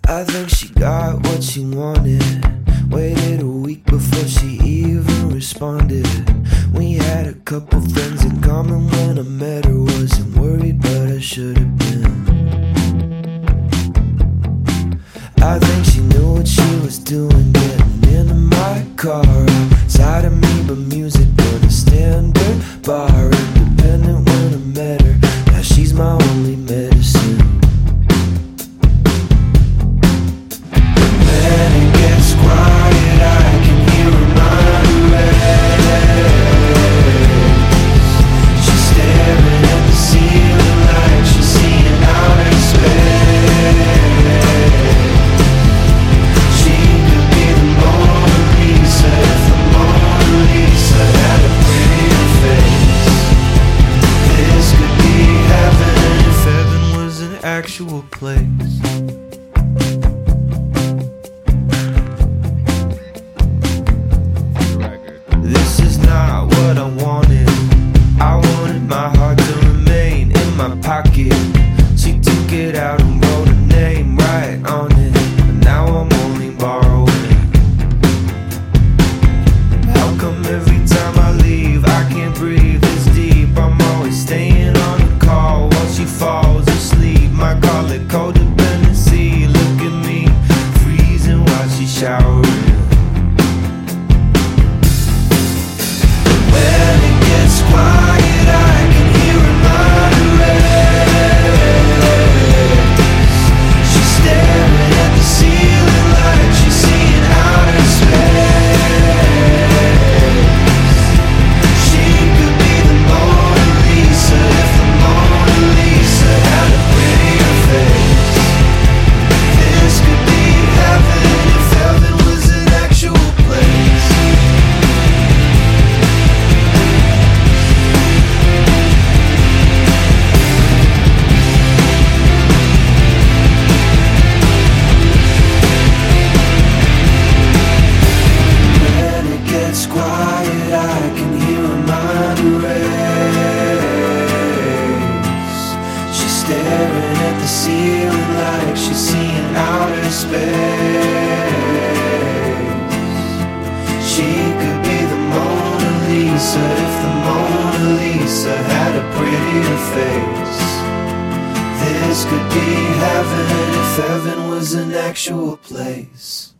I think she got what she wanted. Waited a week before she even responded. We had a couple friends in common when I met her. Wasn't worried, but I should have been. I think she knew what she was doing, getting into my car outside of me, but music on a standard bar. Independent when I met her, now she's my only medicine. When it gets quiet, I can hear her mind race. She's staring at the ceiling like she's seeing outer space. She could be the Mona Lisa if the Mona Lisa had a prettier face. This could be heaven if heaven was an actual place. This is not what I wanted. I wanted my heart to remain in my pocket. She took it out and wrote her name right on it, but now I'm only borrowing. How come every time I leave I can't breathe this deep? I'm always staying on the call while she falls asleep. Might call it codependency. Look at me, freezing while she's showering. When it gets quiet, I can hear her mind race. She's staring at the ceiling like she's seeing outer space. She could be the Mona Lisa if the Mona Lisa had a prettier face. This could be heaven if heaven was an actual place. When it gets quiet, I can hear her mind race. She's staring at the ceiling like she's seeing outer space. She could be the Mona Lisa if the Mona Lisa had a prettier face. This could be heaven if heaven was an actual place.